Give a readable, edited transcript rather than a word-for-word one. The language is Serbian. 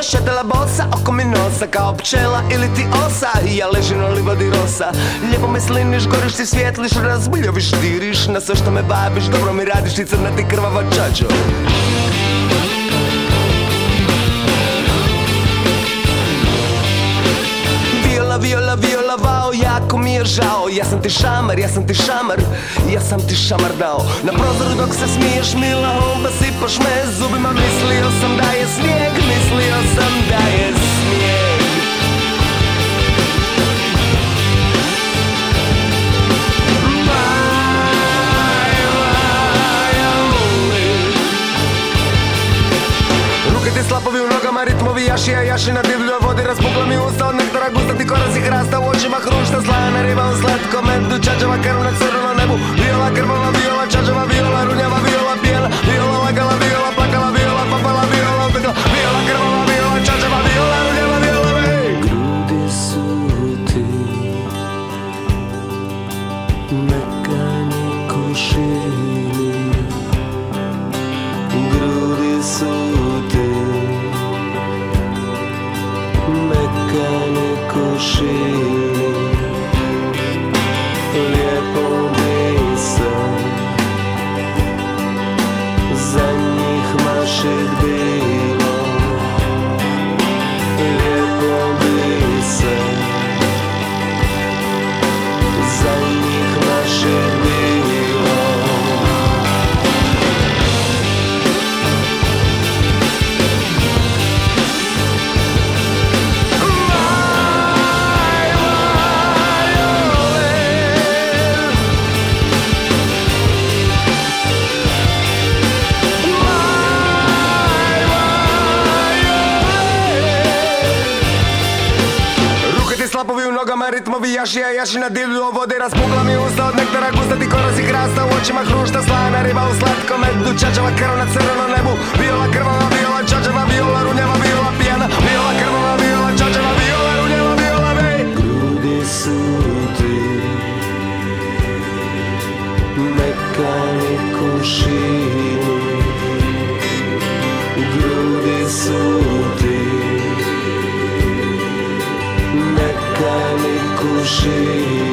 Ona šetala bosa, oko mi nosa kao pčela ili ti osa. I ja ležim na livadi rosa. Lijepo me sliniš, goriš ti svijetliš, razbuljoviš, diriš na sve što me babiš. Dobro mi radiš i crna ti krvava čađo. Viola, viola, vao, jako mi je žao. Ja sam ti šamar, ja sam ti šamar, ja sam ti šamar dao. Na prozoru dok se smiješ, mila homba, sipaš me zubima. Mislio sam da je snijeg, mislio sam da je snijeg. Ruke ti slapovi u nogama, ritmovi jašija, jašina divlja vodi. Raspukla mi usta od nektara, gusta ti koraci hrasta. U očima hrušta, slana riba u slatkom medu. Čađava krv na crvenom nebu. Viola, krvava viola, čađava viola, runjava viola, bijela viola, lagala viola, plakala viola, papala viola, utekla viola, krvava viola, čađava viola, runjava viola, vej. Grudi su ti mekani kušini. Grudi su ti mekani kušini. Lijepo bi se za njih mašit bilo. Lijepo bi se za njih mašit bilo. Slapovi u nogama, ritmovi jašija, jašina divlju vode. Raspukla mi usta od nektara, gusta ti koraci hrasta. U očima hrušta, slana riba u slatkom medu. Čađava krv na crvenom nebu. Viola, krvava viola, čađava viola, runjava viola, pijana viola, krvava viola, čađava viola, runjava viola, vej. Grudi su ti mekani kušini. Grudi su ti mekani kušini.